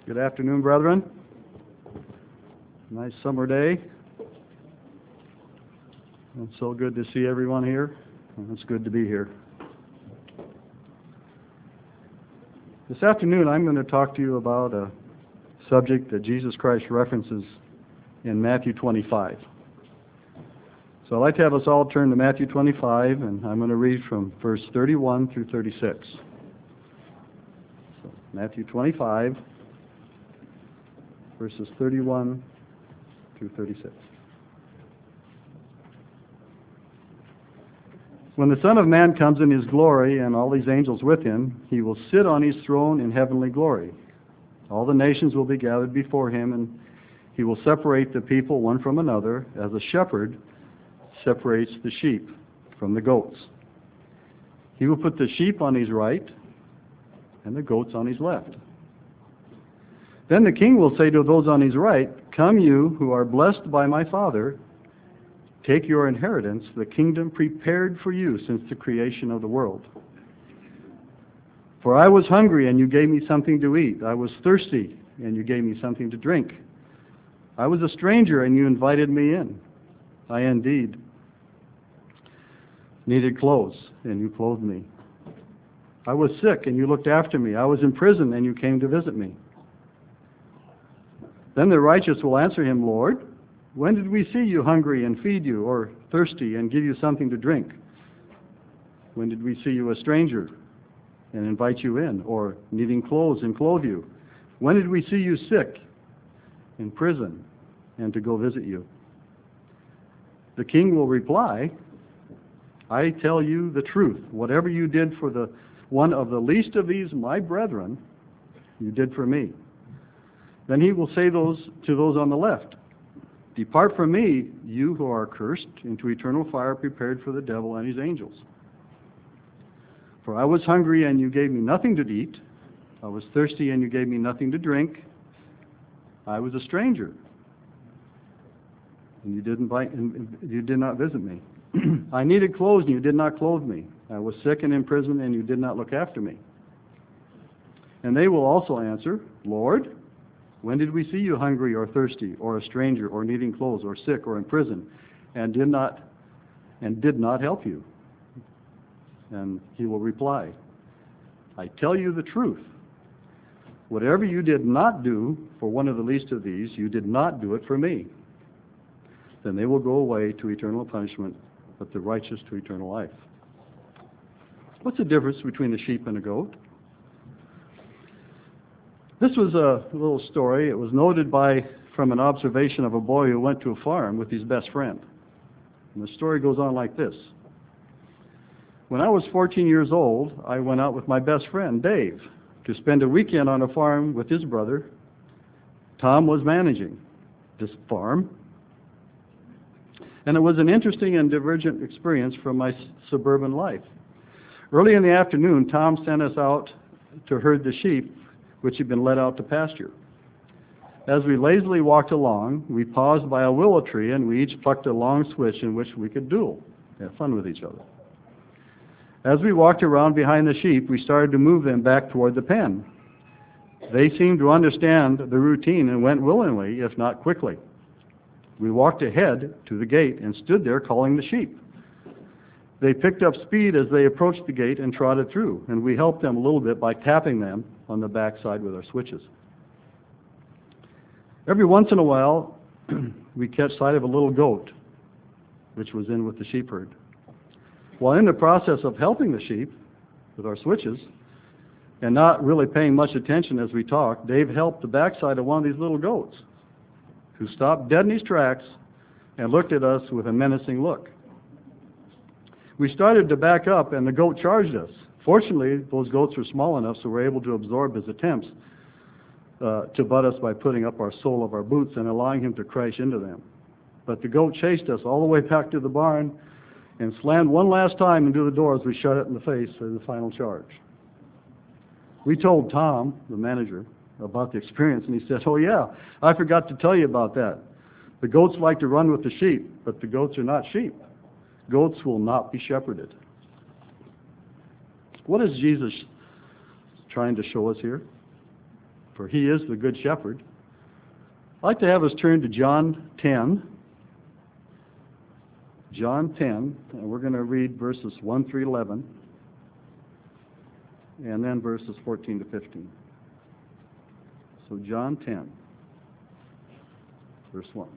Good afternoon, brethren. Nice summer day. It's so good to see everyone here. It's good to be here. This afternoon, I'm going to talk to you about a subject that Jesus Christ references in Matthew 25. So I'd like to have us all turn to Matthew 25, and I'm going to read from verse 31 through 36. So, Matthew 25, verses 31 through 36. When the Son of Man comes in his glory and all these angels with him, he will sit on his throne in heavenly glory. All the nations will be gathered before him, and he will separate the people one from another, as a shepherd separates the sheep from the goats. He will put the sheep on his right and the goats on his left. Then the king will say to those on his right, "Come, you who are blessed by my Father, take your inheritance, the kingdom prepared for you since the creation of the world. For I was hungry, and you gave me something to eat. I was thirsty, and you gave me something to drink. I was a stranger, and you invited me in. I indeed needed clothes, and you clothed me. I was sick, and you looked after me. I was in prison, and you came to visit me." Then the righteous will answer him, "Lord, when did we see you hungry and feed you, or thirsty and give you something to drink? When did we see you a stranger and invite you in, or needing clothes and clothe you? When did we see you sick, in prison, and to go visit you?" The king will reply, "I tell you the truth. Whatever you did for the one of the least of these, my brethren, you did for me." Then he will say to those on the left, "Depart from me, you who are cursed, into eternal fire prepared for the devil and his angels. For I was hungry, and you gave me nothing to eat. I was thirsty, and you gave me nothing to drink. I was a stranger, and you did not visit me. I needed clothes, and you did not clothe me. I was sick and in prison, and you did not look after me." And they will also answer, "Lord, when did we see you hungry or thirsty, or a stranger, or needing clothes, or sick, or in prison, and did not help you?" And he will reply, "I tell you the truth. Whatever you did not do for one of the least of these, you did not do it for me." Then they will go away to eternal punishment, but the righteous to eternal life. What's the difference between a sheep and a goat? This was a little story. It was noted from an observation of a boy who went to a farm with his best friend. And the story goes on like this. When I was 14 years old, I went out with my best friend, Dave, to spend a weekend on a farm with his brother. Tom was managing this farm. And it was an interesting and divergent experience from my suburban life. Early in the afternoon, Tom sent us out to herd the sheep, which had been let out to pasture. As we lazily walked along, we paused by a willow tree, and we each plucked a long switch in which we could duel, have fun with each other. As we walked around behind the sheep, we started to move them back toward the pen. They seemed to understand the routine and went willingly, if not quickly. We walked ahead to the gate and stood there calling the sheep. They picked up speed as they approached the gate and trotted through, and we helped them a little bit by tapping them on the backside with our switches. Every once in a while, we catch sight of a little goat, which was in with the sheep herd. While in the process of helping the sheep with our switches, and not really paying much attention as we talked, Dave helped the backside of one of these little goats, who stopped dead in his tracks and looked at us with a menacing look. We started to back up, and the goat charged us. Fortunately, those goats were small enough, so we were able to absorb his attempts to butt us by putting up our sole of our boots and allowing him to crash into them. But the goat chased us all the way back to the barn and slammed one last time into the door as we shut it in the face for the final charge. We told Tom, the manager, about the experience, and he said, "Oh yeah, I forgot to tell you about that. The goats like to run with the sheep, but the goats are not sheep. Goats will not be shepherded." What is Jesus trying to show us here? for he is the good shepherd. I'd like to have us turn to John 10. John 10, and we're going to read verses 1 through 11, and then verses 14 to 15. So John 10, verse 1.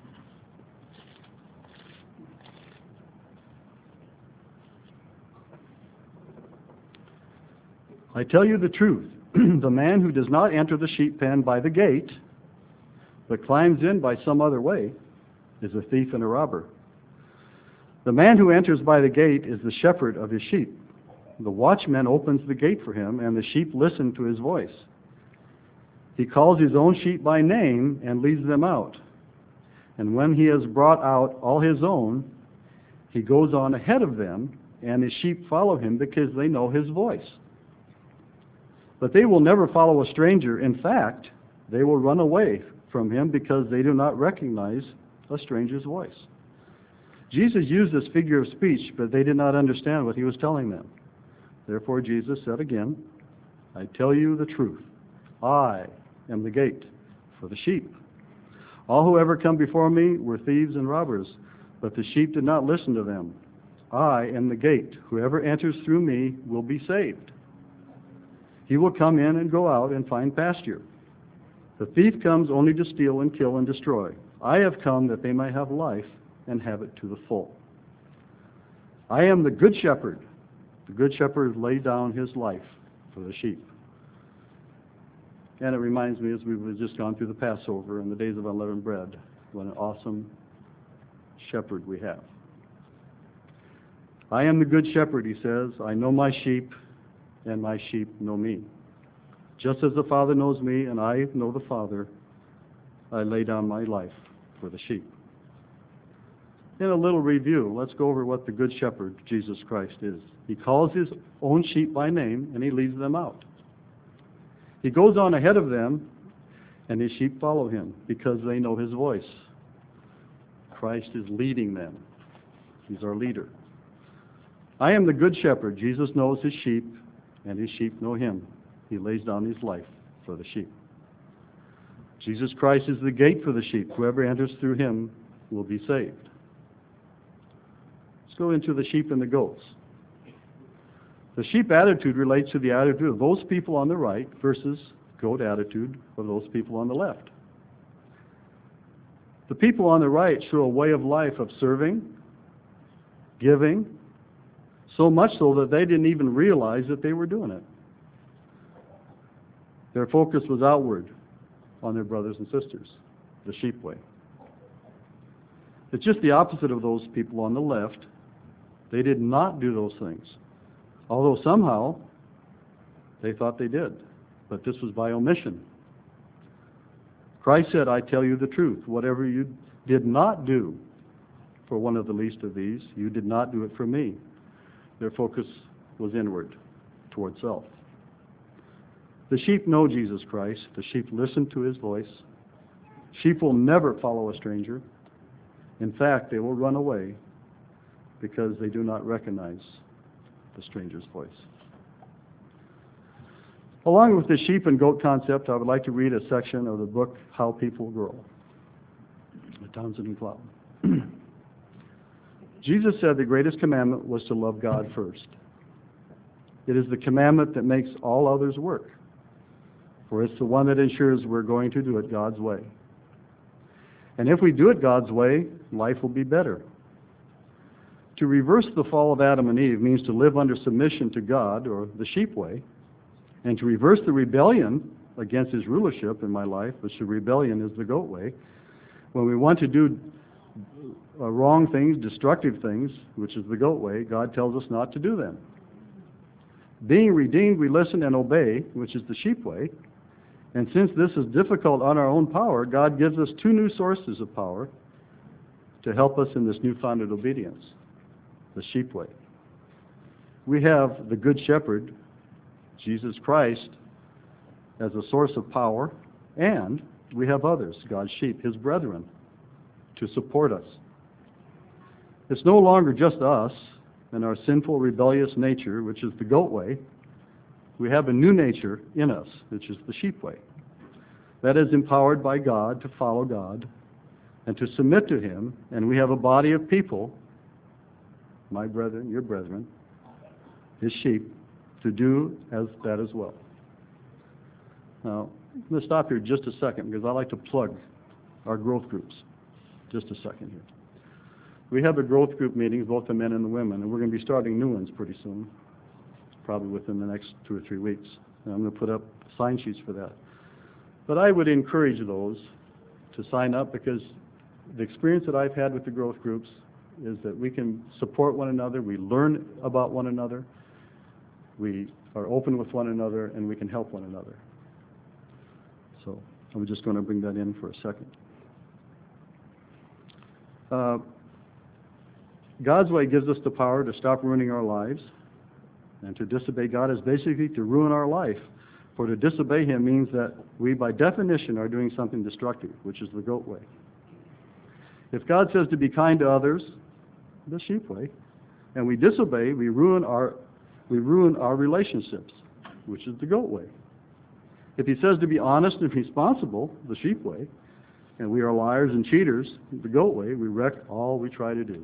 I tell you the truth, the man who does not enter the sheep pen by the gate, but climbs in by some other way, is a thief and a robber. The man who enters by the gate is the shepherd of his sheep. The watchman opens the gate for him, and the sheep listen to his voice. He calls his own sheep by name and leads them out. And when he has brought out all his own, he goes on ahead of them, and his sheep follow him because they know his voice. But they will never follow a stranger. In fact, they will run away from him because they do not recognize a stranger's voice. Jesus used this figure of speech, but they did not understand what he was telling them. Therefore, Jesus said again, I tell you the truth. I am the gate for the sheep. All who ever come before me were thieves and robbers, but the sheep did not listen to them. I am the gate. Whoever enters through me will be saved. He will come in and go out and find pasture. The thief comes only to steal and kill and destroy. I have come that they may have life and have it to the full. I am the good shepherd. The good shepherd laid down his life for the sheep. And it reminds me, as we've just gone through the Passover and the days of unleavened bread, what an awesome shepherd we have. I am the good shepherd, he says. I know my sheep, and my sheep know me. Just as the Father knows me, and I know the Father, I lay down my life for the sheep. In a little review, let's go over what the Good Shepherd, Jesus Christ, is. He calls his own sheep by name, and he leads them out. He goes on ahead of them, and his sheep follow him because they know his voice. Christ is leading them. He's our leader. I am the Good Shepherd. Jesus knows his sheep, and his sheep know him. He lays down his life for the sheep. Jesus Christ is the gate for the sheep. Whoever enters through him will be saved. Let's go into the sheep and the goats. The sheep attitude relates to the attitude of those people on the right versus goat attitude of those people on the left. The people on the right show a way of life of serving, giving, so much so that they didn't even realize that they were doing it. Their focus was outward on their brothers and sisters, the sheep way. It's just the opposite of those people on the left. They did not do those things, although somehow they thought they did, but this was by omission. Christ said, I tell you the truth, whatever you did not do for one of the least of these, you did not do it for me. Their focus was inward, toward self. The sheep know Jesus Christ. The sheep listen to his voice. Sheep will never follow a stranger. In fact, they will run away because they do not recognize the stranger's voice. Along with the sheep and goat concept, I would like to read a section of the book, How People Grow, by Townsend and Cloud. Jesus said the greatest commandment was to love God first. It is the commandment that makes all others work, for it's the one that ensures we're going to do it God's way. And if we do it God's way, life will be better. To reverse the fall of Adam and Eve means to live under submission to God, or the sheep way, and to reverse the rebellion against his rulership in my life, which the rebellion is the goat way. When we want to do wrong things, destructive things, which is the goat way, God tells us not to do them. Being redeemed, we listen and obey, which is the sheep way. And since this is difficult on our own power, God gives us two new sources of power to help us in this newfound obedience, the sheep way. We have the Good Shepherd, Jesus Christ, as a source of power, and we have others, God's sheep, his brethren, to support us. It's no longer just us and our sinful, rebellious nature, which is the goat way. We have a new nature in us, which is the sheep way. that is empowered by God to follow God and to submit to Him, and we have a body of people, my brethren, your brethren, His sheep, to do that as well. Now, I'm going to stop here just a second because I like to plug our growth groups. Just a second here. We have the growth group meetings, both the men and the women, and we're going to be starting new ones pretty soon, probably within the next 2 or 3 weeks. And I'm going to put up sign sheets for that. But I would encourage those to sign up because the experience that I've had with the growth groups is that we can support one another, we learn about one another, we are open with one another, and we can help one another. So I'm just going to bring that in for a second. God's way gives us the power to stop ruining our lives, and to disobey God is basically to ruin our life. For to disobey Him means that we, by definition, are doing something destructive, which is the goat way. If God says to be kind to others, the sheep way, and we disobey, we ruin our relationships, which is the goat way. If He says to be honest and responsible, the sheep way, and we are liars and cheaters, the goat way, we wreck all we try to do.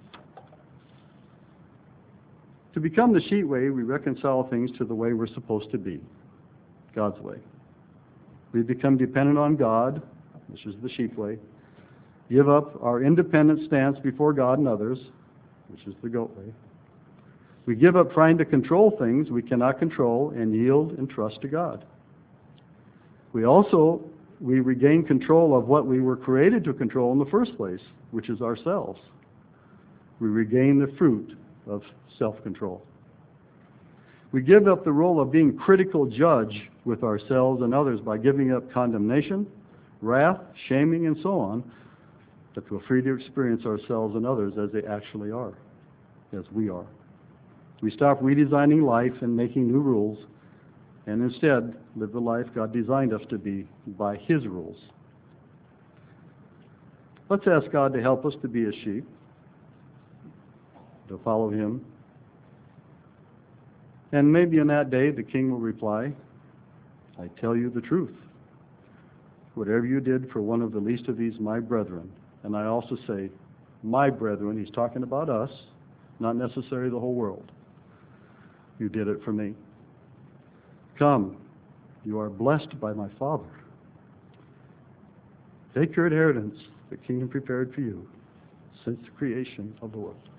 To become the sheep way, we reconcile things to the way we're supposed to be, God's way. We become dependent on God, which is the sheep way, give up our independent stance before God and others, which is the goat way. We give up trying to control things we cannot control and yield and trust to God. We regain control of what we were created to control in the first place, which is ourselves. We regain the fruit of self-control. We give up the role of being critical judge with ourselves and others by giving up condemnation, wrath, shaming, and so on, that we're free to experience ourselves and others as they actually are, as we are. We stop redesigning life and making new rules, and instead live the life God designed us to be by His rules. Let's ask God to help us to be a sheep, to follow Him. And maybe in that day the King will reply, I tell you the truth. Whatever you did for one of the least of these, my brethren, and I also say, my brethren, He's talking about us, not necessarily the whole world. You did it for me. Come, you are blessed by my Father. Take your inheritance, the kingdom prepared for you since the creation of the world.